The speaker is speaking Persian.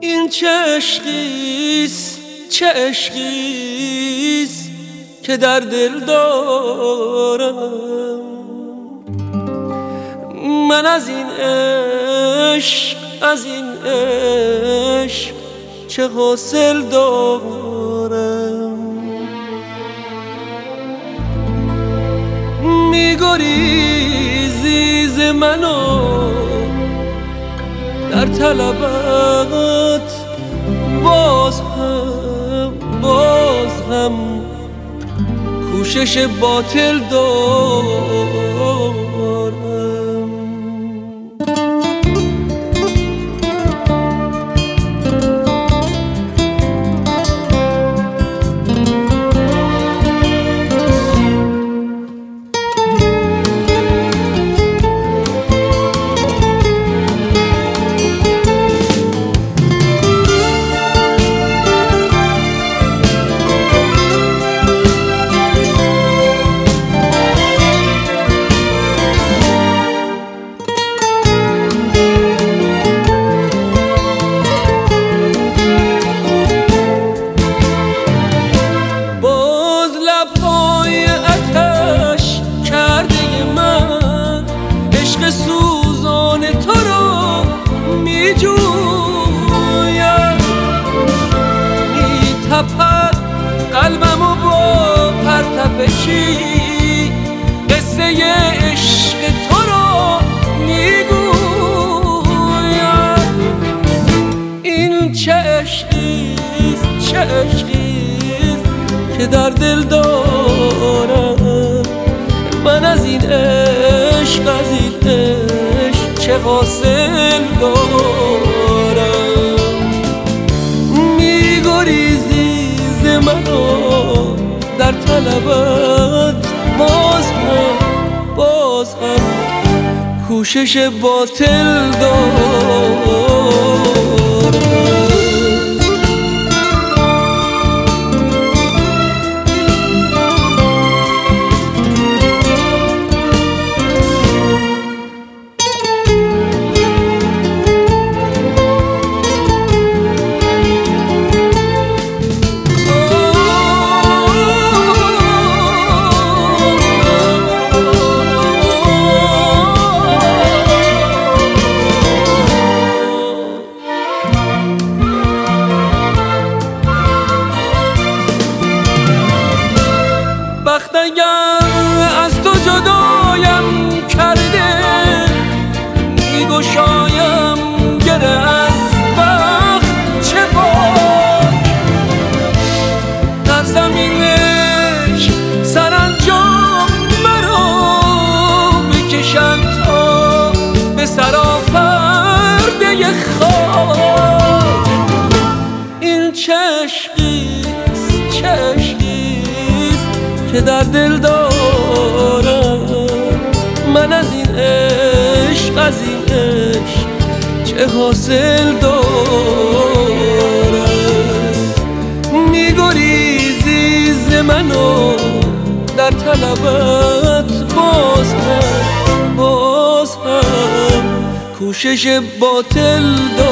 این چه عشقیست چه عشقیست که در دل دارم. من از این عشق از این عشق چه حاصل دارم. میگریزی ز منو در طلبت، باز هم کوشش باطل دارم. سوزان تو رو میجویم، میتپد قلبمو با پرتپشی، قصه عشق تو رو میگویم. این چه عشقیست چه عشقیست که در دل دارم. من از این عشق از این عشق چه حاصل دارم. میگریزی ز منو در طلبت، باز هم کوشش باطل دارم. وقت اگر از تو جدایم کرده، میگشایم گره از وقت چه باک. در زمینش سرانجام مرا بکشند تا به سراپرده خاک. این چه عشقیست چه عشقیست که در دل دارم. من از این عشق از این عشق چه حاصل دارم. میگریزی ز منو در طلبت، باز هم کوشش باطل دارم.